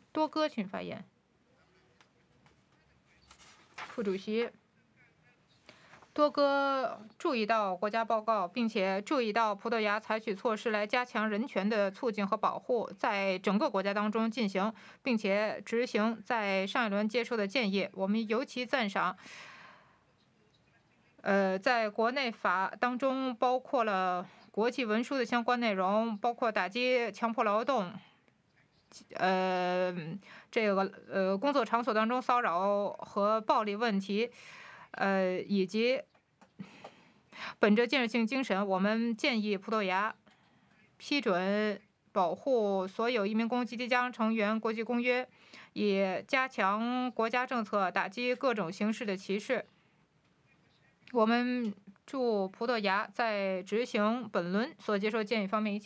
多哥请发言。副主席，多哥注意到国家报告，并且注意到葡萄牙采取措施来加强人权的促进和保护，在整个国家当中进行，并且执行在上一轮接受的建议。我们尤其赞赏在国内法当中包括了国际文书的相关内容，包括打击强迫劳动，工作场所当中骚扰和暴力问题，以及本着建设性精神，我们建议葡萄牙批准保护所有移民工及其家庭成员国际公约，以加强国家政策，打击各种形式的歧视。我们祝葡萄牙在执行本轮所接受建议方面一切。